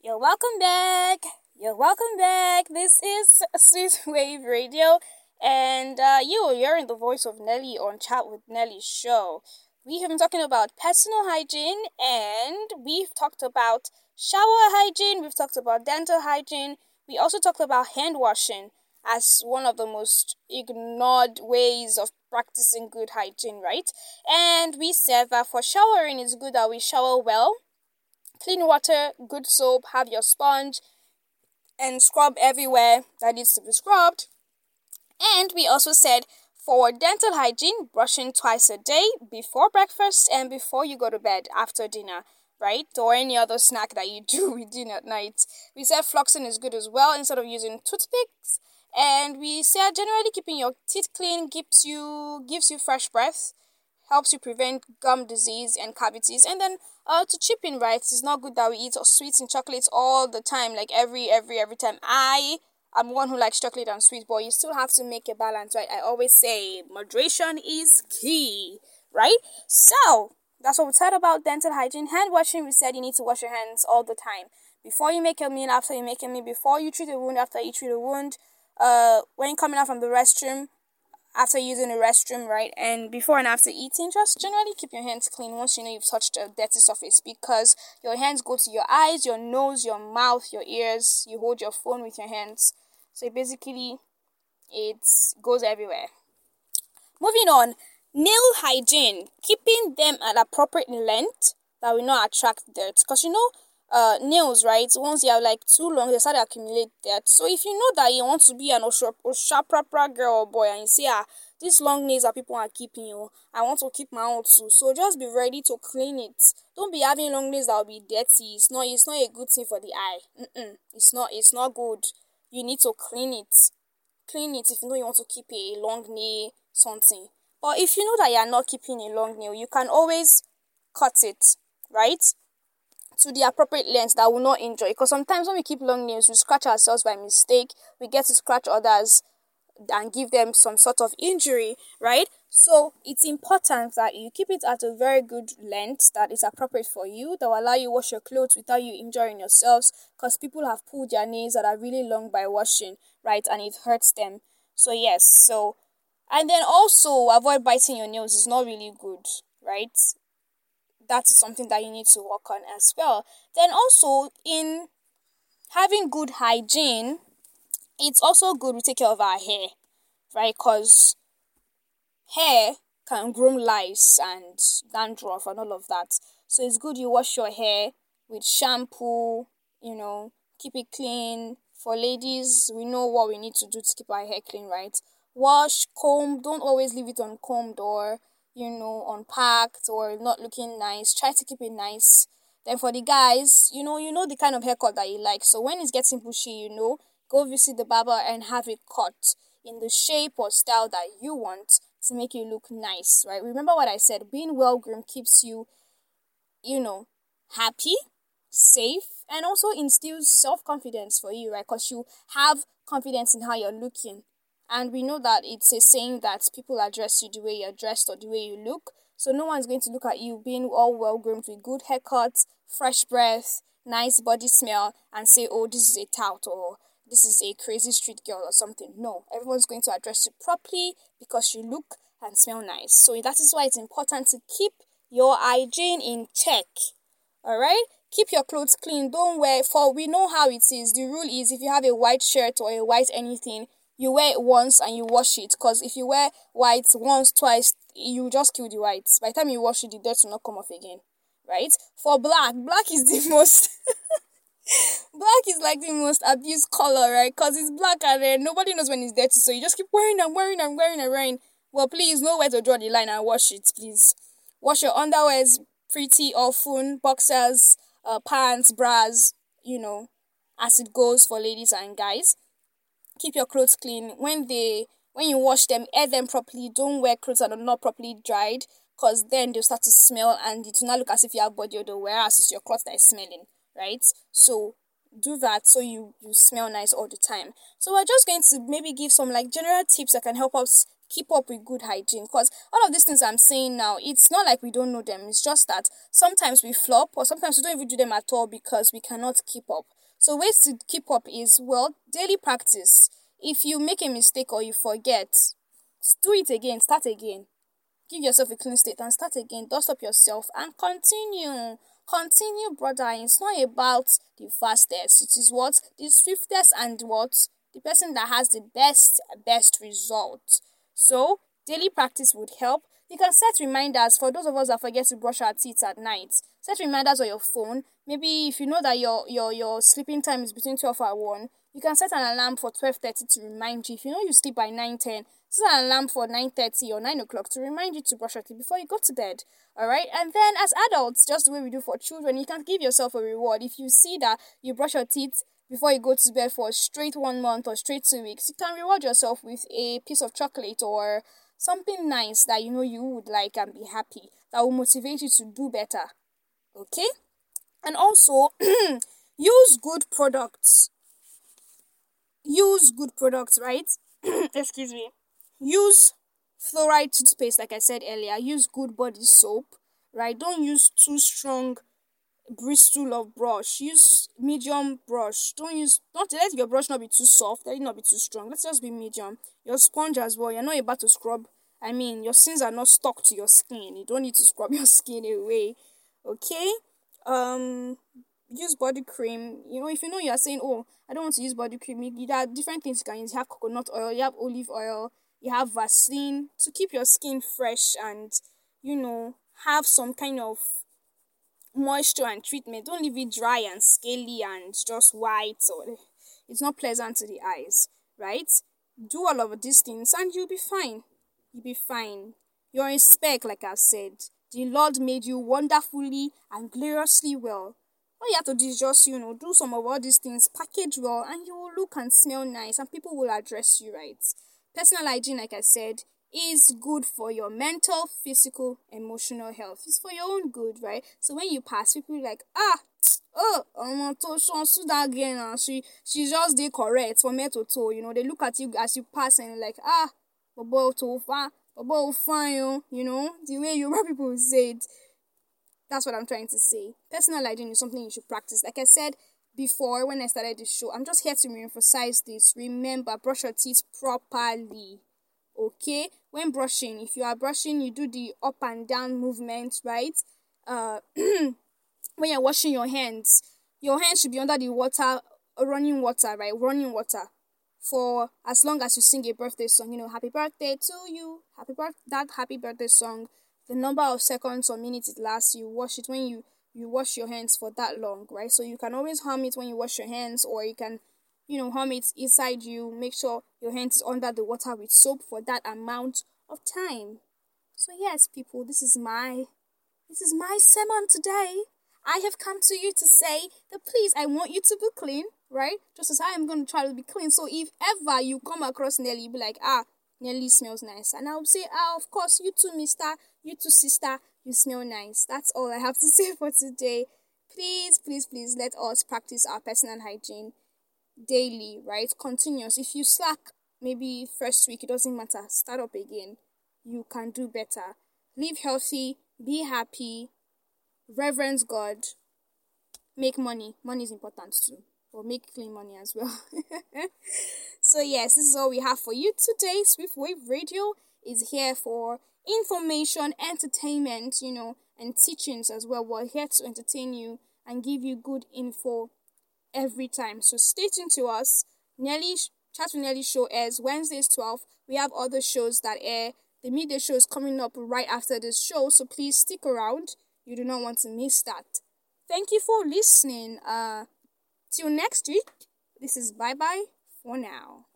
You're welcome back. You're welcome back. This is Sweet Wave Radio, and you're hearing the voice of Nelly on Chat with Nelly show. We have been talking about personal hygiene, and we've talked about shower hygiene. We've talked about dental hygiene. We also talked about hand washing as one of the most ignored ways of practicing good hygiene, right? And we said that for showering, it's good that we shower well, clean water, good soap, have your sponge, and scrub everywhere that needs to be scrubbed. And we also said for dental hygiene, brushing twice a day before breakfast and before you go to bed after dinner, right? Or any other snack that you do within at night. We said flossing is good as well instead of using toothpicks. And we said generally keeping your teeth clean gives you fresh breath, helps you prevent gum disease and cavities. And then to chip in, right, it's not good that we eat sweets and chocolates all the time, like every time. I'm one who likes chocolate and sweet, but you still have to make a balance, right? I always say moderation is key, right? So that's what we said about dental hygiene. Hand washing, we said you need to wash your hands all the time. Before you make a meal, after you make a meal, before you treat a wound, after you treat a wound, when coming out from the restroom, after using the restroom, right? And before and after eating, just generally keep your hands clean once you know you've touched a dirty surface, because your hands go to your eyes, your nose, your mouth, your ears. You hold your phone with your hands. So basically, it goes everywhere. Moving on, nail hygiene, keeping them at appropriate length that will not attract dirt. Because nails, right? Once they are like too long, they start to accumulate dirt. So if you know that you want to be an Osha proper girl or boy, and you say, these long nails that people are keeping, I want to keep my own too. So just be ready to clean it. Don't be having long nails that will be dirty. It's not a good thing for the eye. It's not good. You need to clean it. Clean it if you know you want to keep a long nail, something. But if you know that you are not keeping a long nail, you can always cut it, right? To the appropriate length that will not injure. Because sometimes when we keep long nails, we scratch ourselves by mistake. We get to scratch others and give them some sort of injury, right? So it's important that you keep it at a very good length that is appropriate for you, that will allow you wash your clothes without you injuring yourselves, because people have pulled their nails that are really long by washing, right? And it hurts them. So yes, and then also avoid biting your nails is not really good, right? That is something that you need to work on as well. Then also in having good hygiene, it's also good we take care of our hair, right? Because hair can grow lice and dandruff and all of that. So it's good you wash your hair with shampoo, keep it clean. For ladies, we know what we need to do to keep our hair clean, right? Wash, comb, don't always leave it uncombed or, unpacked or not looking nice. Try to keep it nice. Then for the guys, you know the kind of haircut that you like. So when it's getting bushy, go visit the barber and have it cut in the shape or style that you want to make you look nice, right? Remember what I said, being well groomed keeps you, happy, safe, and also instills self-confidence for you, right? Because you have confidence in how you're looking. And we know that it's a saying that people address you the way you're dressed or the way you look. So no one's going to look at you being all well groomed with good haircuts, fresh breath, nice body smell, and say, oh, this is a tout or this is a crazy street girl or something. No, everyone's going to address you properly because you look and smell nice. So that is why it's important to keep your hygiene in check. All right? Keep your clothes clean. Don't wear, for we know how it is. The rule is if you have a white shirt or a white anything, you wear it once and you wash it. Because if you wear white once, twice, you just kill the whites. By the time you wash it, the dirt will not come off again. Right? For black is the most... Black is like the most abused color, right? Because it's black and nobody knows when it's dirty. So you just keep wearing and wearing and wearing and wearing. Well, please, know where to draw the line and wash it, please. Wash your underwears pretty often. Boxers, pants, bras, as it goes for ladies and guys. Keep your clothes clean. When you wash them, air them properly. Don't wear clothes that are not properly dried, because then they'll start to smell and it will not look as if you have body odor, whereas it's your clothes that is smelling, right? So do that so you smell nice all the time. So we're just going to maybe give some like general tips that can help us keep up with good hygiene, because all of these things I'm saying now, it's not like we don't know them. It's just that sometimes we flop, or sometimes we don't even do them at all because we cannot keep up. So ways to keep up is, well, daily practice. If you make a mistake or you forget, do it again, start again. Give yourself a clean slate and start again. Dust up yourself and continue. Continue, brother. It's not about the fastest. It is what? The swiftest, and what? The person that has the best result. So, daily practice would help. You can set reminders for those of us that forget to brush our teeth at night. Set reminders on your phone. Maybe if you know that your sleeping time is between 12 and 1, you can set an alarm for 12:30 to remind you. If you know you sleep by 9:10, set an alarm for 9:30 or 9 o'clock to remind you to brush your teeth before you go to bed. Alright? And then as adults, just the way we do for children, you can give yourself a reward. If you see that you brush your teeth before you go to bed for straight 1 month or straight 2 weeks, you can reward yourself with a piece of chocolate or something nice that you know you would like and be happy, that will motivate you to do better. Okay? And also, use good products. Use good products, right? Excuse me. Use fluoride toothpaste, like I said earlier. Use good body soap, right? Don't use too strong bristle of brush. Use medium brush. Don't let your brush not be too soft, let it not be too strong. Let's just be medium. Your sponge as well, you're not about to scrub. I mean, your sins are not stuck to your skin. You don't need to scrub your skin away. Okay? Use body cream. If you know you're saying, oh, I don't want to use body cream, there are different things you can use. You have coconut oil, you have olive oil, you have Vaseline to keep your skin fresh and have some kind of moisture and treatment. Don't leave it dry and scaly and just white, or it's not pleasant to the eyes, right? Do all of these things and you'll be fine. You'll be fine. You're in spec, like I said. The Lord made you wonderfully and gloriously well. All you have to do is just, do some of all these things, package well, and you will look and smell nice, and people will address you right. Personal hygiene, like I said, is good for your mental, physical, emotional health. It's for your own good, right? So when you pass, people are like, that girl, she just did correct from head to toe. They look at you as you pass and like, bobo to far, bobo fine, the way Yoruba people say it. That's what I'm trying to say. Personal hygiene is something you should practice. Like I said before when I started the show, I'm just here to re-emphasize this. Remember, brush your teeth properly. Okay? When brushing, if you are brushing, you do the up and down movement, right? When you're washing your hands should be under the water, running water, right? Running water. For as long as you sing a birthday song, happy birthday to you, that happy birthday song, the number of seconds or minutes it lasts, you wash it when you wash your hands for that long, right? So you can always hum it when you wash your hands, or you can, hum it inside you. Make sure your hands is under the water with soap for that amount of time. So yes, people, this is my sermon today. I have come to you to say that please, I want you to be clean, right? Just as I am going to try to be clean. So if ever you come across Nelly, you be like, Nelly smells nice. And I'll say, of course, you too, mister, you too, sister, you smell nice. That's all I have to say for today. Please, please, please let us practice our personal hygiene daily, right? Continuous. If you slack, maybe first week, it doesn't matter. Start up again. You can do better. Live healthy, be happy, reverence God, make money. Money is important too. Or make clean money as well. So yes, this is all we have for you today. Swift Wave Radio is here for information, entertainment, and teachings as well. We're here to entertain you and give you good info every time. So stay tuned to us. Chat with Nelly show airs Wednesdays 12. We have other shows that air. The midday show is coming up right after this show, so please stick around. You do not want to miss that. Thank you for listening. Till next week. This is bye-bye for now.